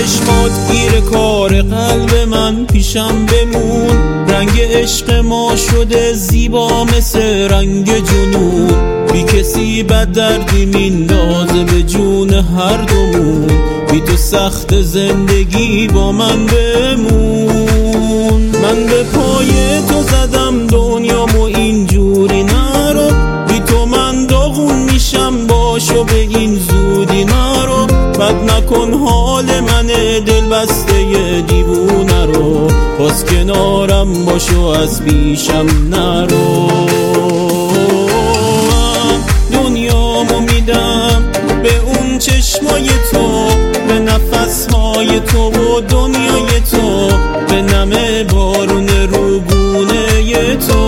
چشمات گیر کار قلب من پیشم بمون. رنگ عشق ما شده زیبا مثل رنگ جنون. بی کسی بد دردی میندازه به جون هر دومون. بی تو سخت زندگی با من بمون. من به پای تو زدم دنیامو اینجوری نرو. بی تو من داغون میشم باشو به این زودی نرو. بد نکن حال من دل بسته دیوونه رو. باز کنارم باشو از پیشم نرو. دنیامو میدم به اون چشمای تو، به نفسهای تو و دنیای تو، به نم بارون روگونه تو.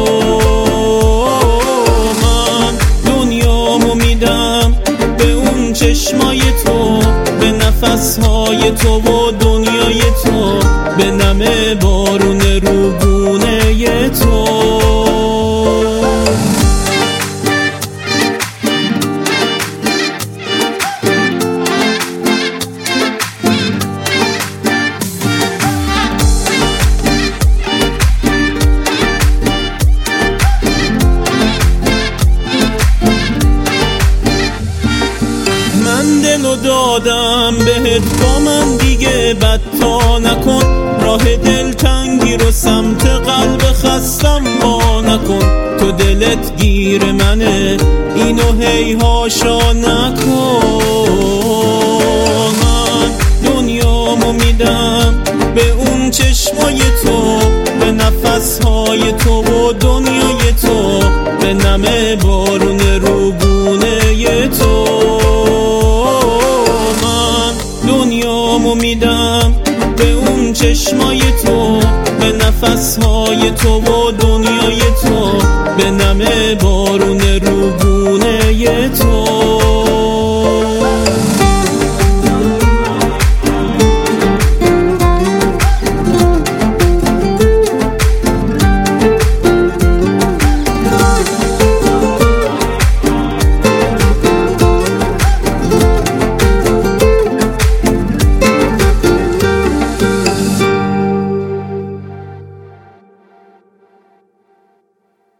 من دنیامو میدم به اون چشمای تو، به نفسهای تو و دنیای تو، به نم بارون روگونه تو. دلو دادم بهت با من دیگه بدتا نکن. راه دلتنگی رو سمت قلب خستم با نکن. تو دلت گیر منه اینو هی هاشا نکن. من دنیامو میدم به اون چشمای تو، به نفسهای تو و دنیای تو، به نم بارون روگونه تو. دنیامو میدم به اون چشمای تو، به نفسهای تو و دنیای تو، به نم بارون